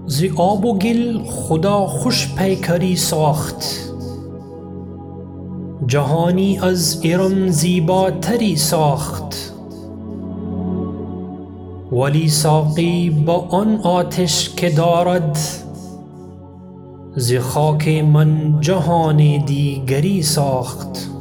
ز آب و گل خدا خوش پیکری ساخت، جهانی از ارم زیباتری ساخت. ولی ساقی با آن آتش که دارد، ز خاک من جهان دیگری ساخت.